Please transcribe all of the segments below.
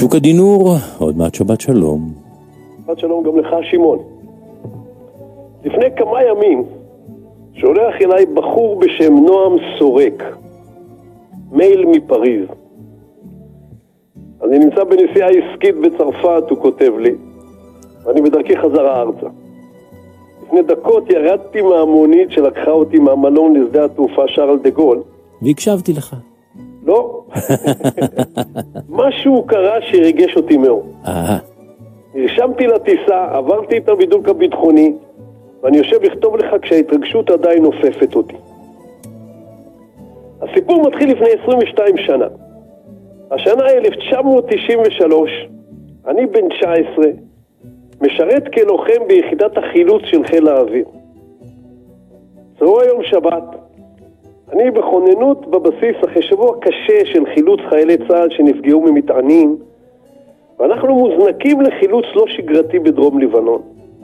שוקה דינור, עוד מעט שבת שלום. שבת שלום גם לך שמעון. לפני כמה ימים שולח אליי בחור בשם נועם סורק, מייל מפריז. אני נמצא בנסיעה עסקית בצרפת, הוא כותב לי, ואני בדרכי חזרה ארצה. לפני דקות ירדתי מהמונית שלקחה אותי מהמלון לשדה התעופה שרל דה גול. והקשבתי לך. לא. משהו קרה שריגש אותי מאוד. נרשמתי לטיסה, עברתי את הבידוק הביטחוני, ואני יושב לכתוב לך כשההתרגשות עדיין נופפת אותי. הסיפור מתחיל לפני 22 שנה. השנה 1993, אני בן 19, משרת כלוחם ביחידת החילוץ של חיל האוויר. זהו היום שבת. אני בכוננות בבסיס אחרי שבוע קשה של חילוץ חיילי צה"ל שנפגעו ממטענים, ואנחנו מוזנקים לחילוץ לא שגרתי בדרום לבנון.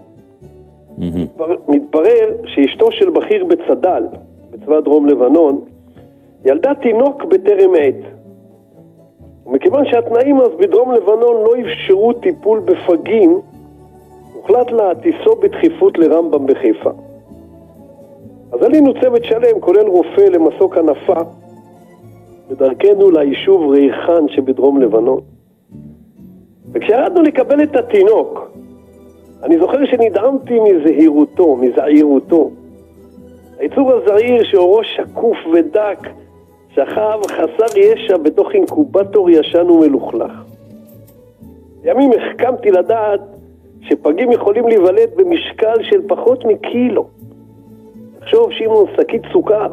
מתברר שאשתו של בכיר בצד"ל, בצבא דרום לבנון, ילדה תינוק בטרם עת. ומכיוון שהתנאים אז בדרום לבנון לא אפשרו טיפול בפגים, הוחלט להטיסו בדחיפות לרמב"ם בחיפה. אז עלינו צוות שלם, כולל רופא למסוק הנפה, בדרכנו ליישוב ריחן שבדרום לבנון. וכשירדנו לקבל את התינוק, אני זוכר שנדהמתי מזעירותו. היצור הזעיר שאורו שקוף ודק, שכב חסר ישע בתוך אינקובטור ישן ומלוכלך. ימים החכמתי לדעת שפגים יכולים להיוולד במשקל של פחות מקילו. תחשוב שמעון, שקית סוכר.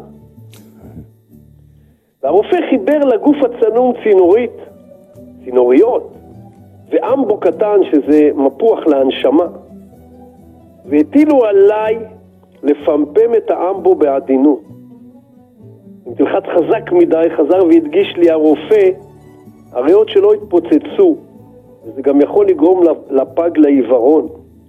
והרופא חיבר לגוף הצנום צינוריות, ואמבו קטן שזה מפוח להנשמה. והטילו עליי לפמפם את האמבו בעדינות. אם תלחץ חזק מדי, חזר והדגיש לי הרופא, הריאות שלו התפוצצו, וזה גם יכול לגרום לפג לעיוורון.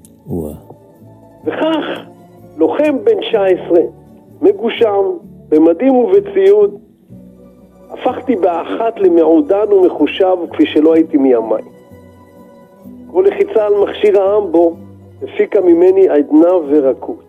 וכך, לוחם בן 19, מגושם, במדים ובציוד, הפכתי באחת למעודן ומחושב כפי שלא הייתי מימיי. כל לחיצה על מכשיר האמבו הפיקה ממני עדנה ורקות.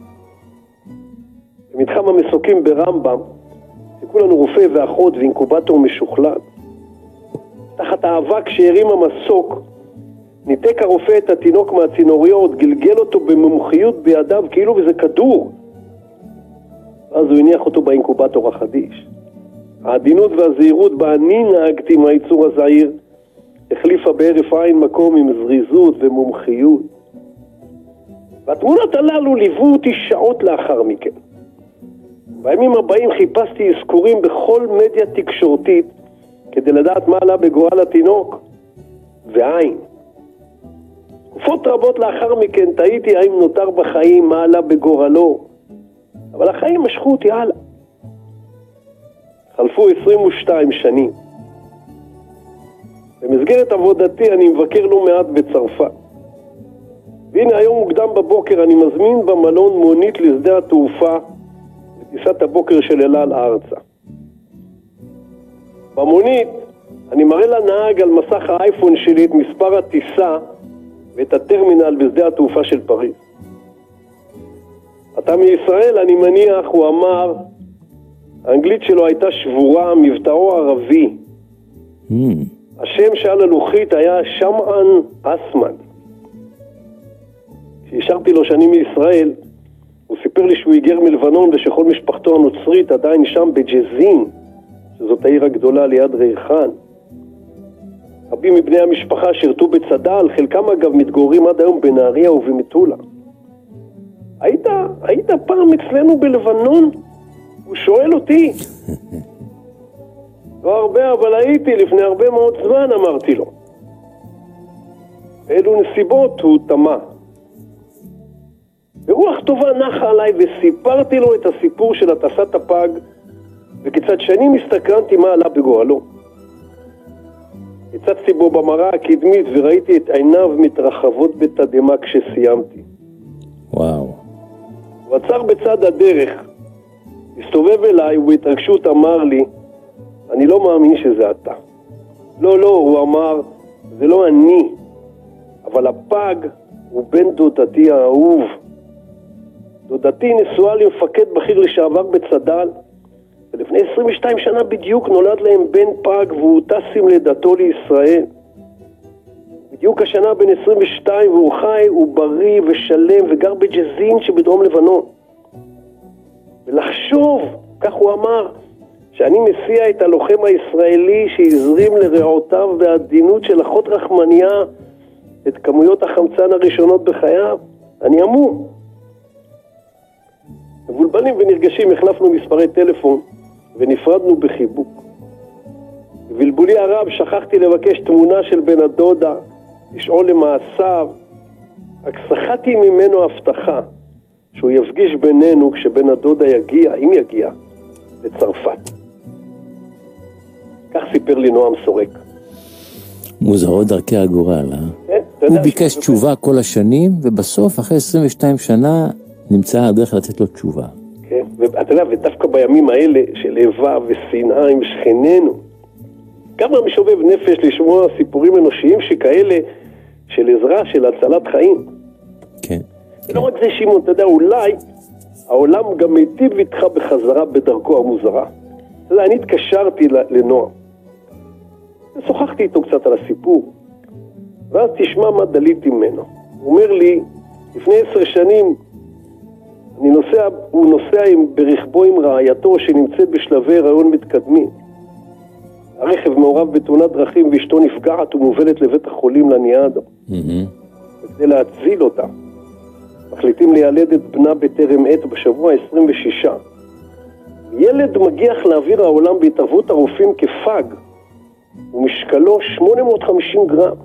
במתחם המסוקים ברמב"ם, כולנו רופא ואחות ואינקובטור משוכלל. תחת האבק שהרים המסוק, ניתק הרופא את התינוק מהצינוריות, גלגל אותו במומחיות בידיו כאילו וזה כדור. אז הוא הניח אותו באינקובטור החדיש. העדינות והזהירות בה אני נהגתי מהיצור הזעיר, החליפה בערף עין מקום עם זריזות ומומחיות. והתמונות הללו ליוו אותי שעות לאחר מכן. בימים הבאים חיפשתי אזכורים בכל מדיה תקשורתית כדי לדעת מה עלה בגורל התינוק, ואין. תקופות רבות לאחר מכן תהיתי האם נותר בחיים, מה עלה בגורלו, אבל החיים משכו אותי הלאה. חלפו 22 שנים. במסגרת עבודתי אני מבקר לא מעט בצרפת. והנה היום מוקדם בבוקר אני מזמין במלון מונית לשדה התעופה בטיסת הבוקר של אל על ארצה. במונית אני מראה לנהג על מסך האייפון שלי את מספר הטיסה ואת הטרמינל בשדה התעופה של פריז. אתה מישראל, אני מניח, הוא אמר, האנגלית שלו הייתה שבורה, מבטאו ערבי. השם שעל הלוחית היה שמען אסמן. כשהשארתי לו שאני מישראל, הוא סיפר לי שהוא היגר מלבנון ושכל משפחתו הנוצרית עדיין שם בג'זין, שזאת העיר הגדולה ליד ריחן. רבים מבני המשפחה שירתו בצד"ל, חלקם אגב מתגוררים עד היום בנהריה ובמטולה. היית פעם אצלנו בלבנון? הוא שואל אותי. לא הרבה, אבל הייתי לפני הרבה מאוד זמן, אמרתי לו. באילו נסיבות הוא תמה. ברוח טובה נחה עליי וסיפרתי לו את הסיפור של הטסת הפג, וכיצד שנים הסתקרנתי מה עלה בגורלו. הצצתי בו במראה הקדמית וראיתי את עיניו מתרחבות בתדהמה כשסיימתי. וואו. הוא עצר בצד הדרך, הסתובב אליי ובהתרגשות אמר לי, אני לא מאמין שזה אתה. לא, הוא אמר, זה לא אני, אבל הפג הוא בן דודתי האהוב. דודתי נשואה למפקד בכיר לשעבר בצד"ל, ולפני 22 שנה בדיוק נולד להם בן פג והוא טס עם לידתו לישראל. בדיוק השנה בן 22 והוא חי, הוא בריא ושלם וגר בג'זין שבדרום לבנון. ולחשוב, כך הוא אמר, שאני מסיע את הלוחם הישראלי שהזרים לרעותיו בעדינות של אחות רחמניה את כמויות החמצן הראשונות בחייו, אני אמור. מבולבלים ונרגשים החלפנו מספרי טלפון ונפרדנו בחיבוק. בבלבולי הרב שכחתי לבקש תמונה של בן הדודה, לשאול למעשיו, רק שחתי ממנו הבטחה שהוא יפגיש בינינו כשבן הדודה יגיע, אם יגיע, לצרפת. כך סיפר לי נועם סורק. מוזרות דרכי הגורל, כן, הוא ביקש תשובה כל השנים, ובסוף, אחרי 22 שנה, נמצא הדרך לתת לו תשובה. כן, ואתה יודע, ודווקא בימים האלה של איבה ושנאה עם שכנינו, כמה משובב נפש לשמוע סיפורים אנושיים שכאלה של עזרה, של הצלת חיים. כן. ולא רק זה, שמעון, אתה יודע, אולי העולם גם מיטיב איתך בחזרה בדרכו המוזרה. אתה יודע, אני התקשרתי לנועם, ושוחחתי איתו קצת על הסיפור, ואז תשמע מה דליתי ממנו. הוא אומר לי, לפני 10 שנים, הוא נוסע ברכבו עם רעייתו שנמצאת בשלבי הריון מתקדמים. הרכב מעורב בתאונת דרכים ואשתו נפגעת ומובלת לבית החולים לניאדו. כדי להציל אותה, מחליטים לילד את בנה בטרם עת בשבוע 26. ילד מגיח לאוויר העולם בהתערבות הרופאים כפג, ומשקלו 850 גרם.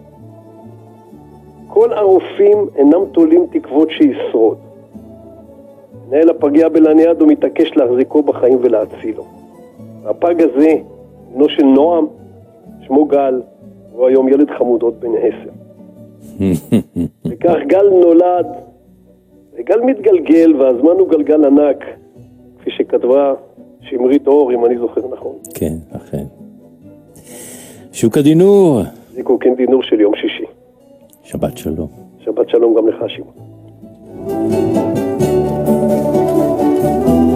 כל הרופאים אינם תולים תקוות שישרוד. מנהל הפגייה בלניאדו מתעקש להחזיקו בחיים ולהצילו. הפג הזה, בנו של נועם, שמו גל, הוא היום ילד חמוד עוד בן 10. וכך גל נולד, וגל מתגלגל, והזמן הוא גלגל ענק, כפי שכתבה שמרית אור, אם אני זוכר נכון. כן, אכן. שוקה דינור. זיקוקין דינור של יום שישי. שבת שלום. שבת שלום גם לך, שמעון.